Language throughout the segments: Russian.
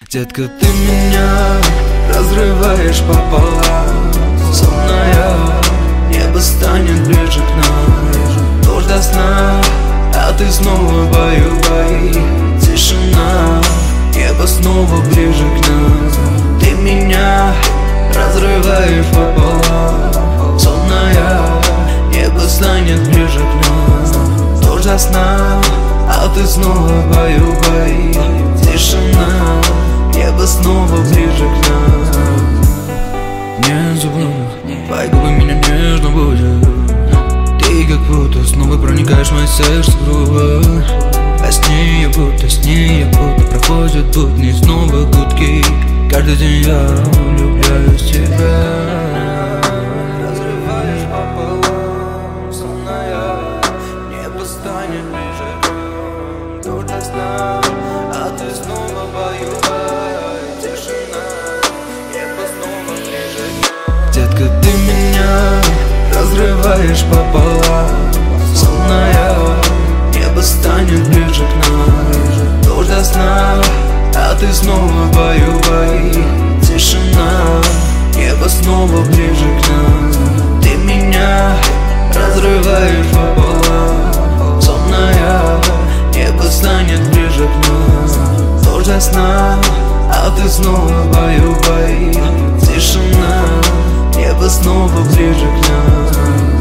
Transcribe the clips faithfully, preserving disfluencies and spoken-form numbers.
Детка, ты меня разрываешь пополам, сонная, небо станет ближе к нам. Дождь до сна, а ты снова баю-бай. Тишина, небо снова ближе к нам. Ты меня разрываешь пополам, сонная, небо станет ближе к нам. Дождь до сна, а ты снова баю-бай. Тишина, небо снова ближе к нам. Не забуду, твои губы меня нежно будут. Ты как будто снова проникаешь в мое сердце грубо. Во сне я будто, сне я будто проходят будни, снова гудки. Каждый день я влюбляюсь в тебя. Разрываешь пополам, сонная, небо станет ближе к нам. Дождь до сна, а ты снова баю-бай. Тишина, небо снова ближе к нам. Детка, ты меня разрываешь пополам, сонная, небо станет ближе к нам. Дождь до сна, а ты снова баю-бай. Тишина, небо снова ближе к нам. Ты меня разрываешь пополам, сонная, небо станет ближе к нам. Дождь до сна, а ты снова баю-бай. Тишина, небо снова ближе к нам.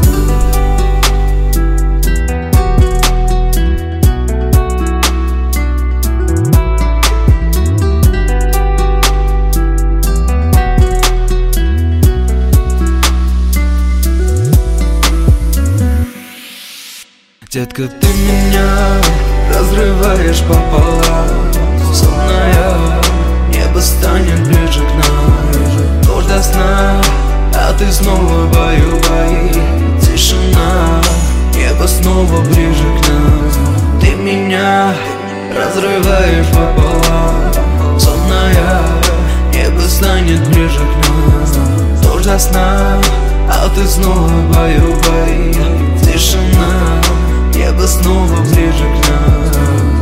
Детка, ты меня разрываешь пополам, сонная, небо станет ближе к нам. Дождь до сна, а ты снова баю-бай. Тишина, небо снова ближе к нам. Ты меня разрываешь пополам, сонная, небо станет ближе к нам. Дождь до сна, а ты снова баю-бай. Тишина, небо снова ближе к нам.